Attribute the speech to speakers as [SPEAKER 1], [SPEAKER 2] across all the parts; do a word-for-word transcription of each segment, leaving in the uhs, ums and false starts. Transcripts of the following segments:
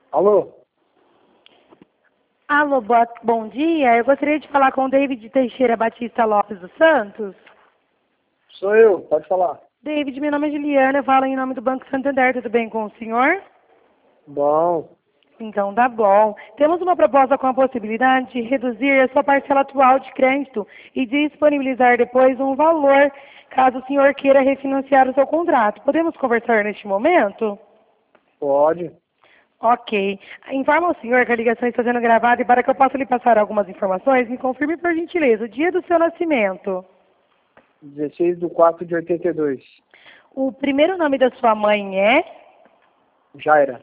[SPEAKER 1] Alô?
[SPEAKER 2] Alô, boa, bom dia. Eu gostaria de falar com o David Teixeira Batista Lopes dos Santos.
[SPEAKER 1] Sou eu, pode falar.
[SPEAKER 2] David, meu nome é Juliana, eu falo em nome do Banco Santander, tudo bem com o senhor?
[SPEAKER 1] Bom,
[SPEAKER 2] Então tá bom. Temos uma proposta com a possibilidade de reduzir a sua parcela atual de crédito e disponibilizar depois um valor, caso o senhor queira refinanciar o seu contrato. Podemos conversar neste momento?
[SPEAKER 1] pode.
[SPEAKER 2] Ok. Informa ao senhor que a ligação está sendo gravada e para que eu possa lhe passar algumas informações, me confirme por gentileza o dia do seu nascimento.
[SPEAKER 1] dezesseis de quatro de oitenta e dois.
[SPEAKER 2] O primeiro nome da sua mãe é?
[SPEAKER 1] Jaira.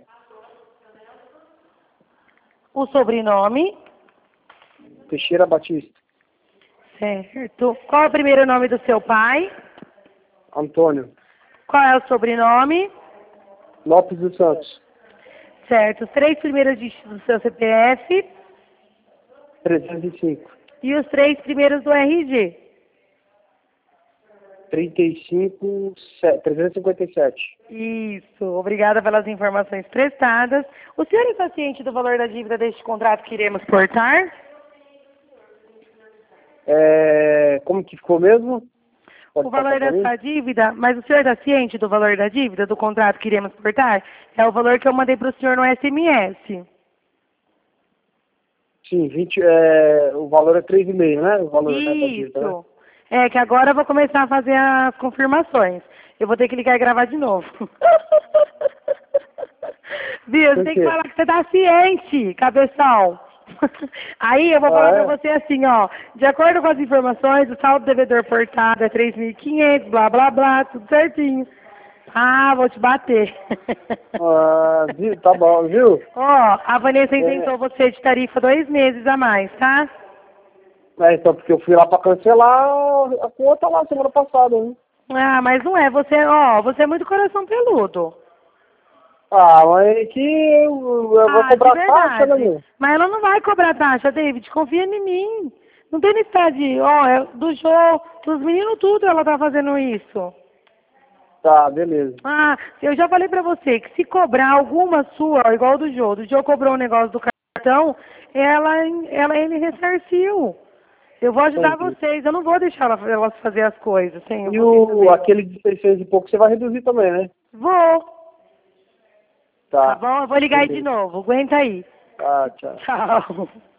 [SPEAKER 2] O sobrenome?
[SPEAKER 1] Teixeira Batista.
[SPEAKER 2] Certo. Qual é o primeiro nome do seu pai?
[SPEAKER 1] Antônio.
[SPEAKER 2] Qual é o sobrenome?
[SPEAKER 1] Lopes dos Santos.
[SPEAKER 2] Certo. Os três primeiros dígitos do seu C P F
[SPEAKER 1] trezentos e cinco.
[SPEAKER 2] e os três primeiros do R G.
[SPEAKER 1] trinta e cinco, trezentos e cinquenta e sete.
[SPEAKER 2] Isso. Obrigada pelas informações prestadas. O senhor está ciente do valor da dívida deste contrato que iremos portar?
[SPEAKER 1] É, como que ficou mesmo? Pode
[SPEAKER 2] O valor
[SPEAKER 1] passar pra mim?
[SPEAKER 2] dessa dívida, mas o senhor está ciente do valor da dívida, do contrato que iremos portar? É o valor que eu mandei para o senhor no S M S.
[SPEAKER 1] Sim, vinte, é, o valor é três vírgula cinco, né? O valor né, da dívida, né?
[SPEAKER 2] Isso. É que agora eu vou começar a fazer as confirmações. Eu vou ter que ligar e gravar de novo. Viu? Você
[SPEAKER 1] Por
[SPEAKER 2] tem que
[SPEAKER 1] quê?
[SPEAKER 2] falar que você está ciente, cabeção. Aí eu vou falar
[SPEAKER 1] Ah,
[SPEAKER 2] pra
[SPEAKER 1] é?
[SPEAKER 2] você assim, ó, de acordo com as informações, o saldo devedor portado é três mil e quinhentos, blá, blá, blá, tudo certinho. Ah, vou te bater.
[SPEAKER 1] Ah, viu? Tá bom, viu?
[SPEAKER 2] Ó, a Vanessa
[SPEAKER 1] É,
[SPEAKER 2] isentou você de tarifa dois meses a mais, tá?
[SPEAKER 1] é, então, porque eu fui lá pra cancelar a conta lá semana passada, hein?
[SPEAKER 2] Ah, mas não é, você, ó, você é muito coração peludo.
[SPEAKER 1] Ah, mas é que eu, eu vou
[SPEAKER 2] Ah, de
[SPEAKER 1] cobrar taxa, né,
[SPEAKER 2] verdade.
[SPEAKER 1] meu?
[SPEAKER 2] Mas ela não vai cobrar taxa, David. Confia em mim. Não tem necessidade. de- Ó, é do show, dos meninos tudo ela tá fazendo isso.
[SPEAKER 1] Tá, beleza.
[SPEAKER 2] Ah, eu já falei pra você que se cobrar alguma sua, ó, igual do Jô, do Jô cobrou um negócio do cartão, ela, ela ele ressarciu. Eu vou ajudar
[SPEAKER 1] Entendi.
[SPEAKER 2] vocês, eu não vou deixar ela, elas fazer as coisas sem
[SPEAKER 1] E
[SPEAKER 2] vocês
[SPEAKER 1] o,
[SPEAKER 2] saberem.
[SPEAKER 1] aquele de seiscentos e pouco você vai reduzir também, né?
[SPEAKER 2] Vou, tá
[SPEAKER 1] Tá,
[SPEAKER 2] bom? Eu vou ligar aí de
[SPEAKER 1] beleza.
[SPEAKER 2] novo. Aguenta aí.
[SPEAKER 1] Tá, tchau.
[SPEAKER 2] Tchau.